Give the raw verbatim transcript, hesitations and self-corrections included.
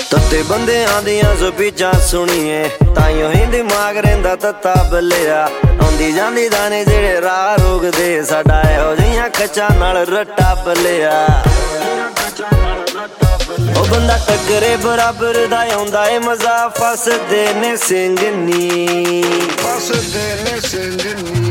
तत्ते बंदियां दियां स्पीचां सुनिए ताइयों ही दिमाग रहिंदा तत्ता बल्लिया। आउंदी जांदी दाने जेड़े राह रोकदे साडा इहो जिहियां खच्चां नाल रट्टा बल्लिया। ओ बंदा टक्करे बराबर दा आउंदा ए मजा फसदे ने सिंघनी, फसदे ने सिंघनी।